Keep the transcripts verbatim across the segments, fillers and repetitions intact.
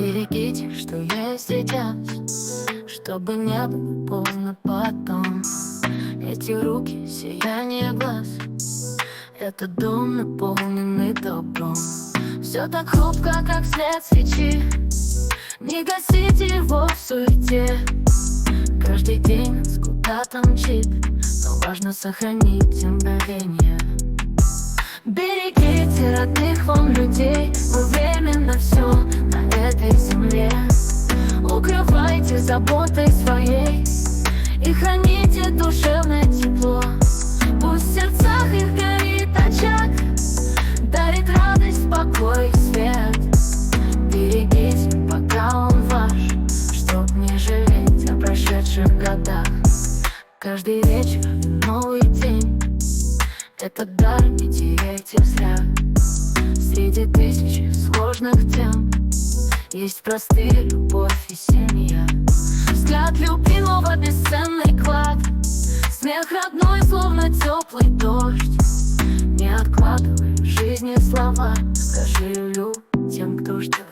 Берегите, что есть сейчас, чтобы не было поздно потом. Эти руки, сияние глаз, этот дом, наполненный добром. Все так хрупко, как свет свечи, не гасите его в суете. Каждый день нас куда-то мчит, но важно сохранить мгновение. Берегите родных вам людей, мы временно все на этой земле. Укрывайте заботой своей и храните душевное тепло. Пусть в сердцах их горит очаг, дарит радость, покой и свет. Берегите, пока он ваш, чтоб не жалеть о прошедших годах. Каждый вечер новый день, этот дар не теряйте зря. Среди тысячи сложных тем есть простые любовь и семья. Взгляд любимого бесценный клад, смех родной, словно теплый дождь. Не откладывай в жизни слова, скажи людям, кто ждет.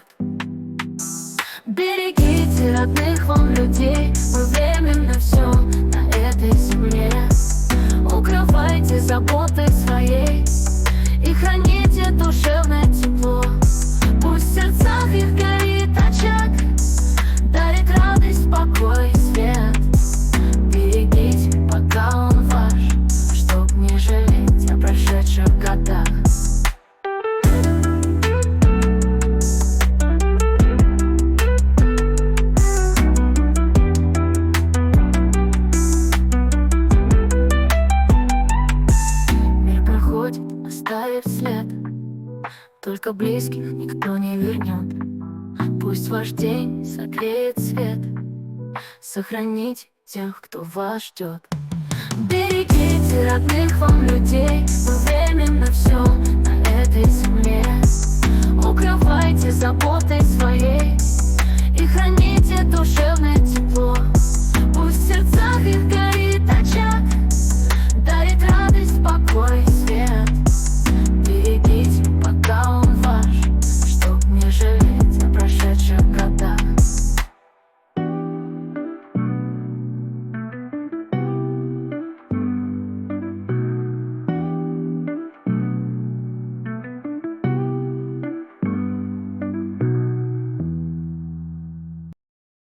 Берегите родных вам людей, мы временно все на этой земле. Укрывайте заботой своей и храните душевное тепло. Пусть в сердцах их горит очаг, дарит радость, покой и свет. Берегите, пока он ваш, чтоб не жалеть о прошедших годах. Оставив след, только близких никто не вернет. Пусть ваш день согреет свет, сохраните тех, кто вас ждет. Берегите родных вам людей, мы временно все на этой земле. Укрывайте заботой своей и храните душевное тепло.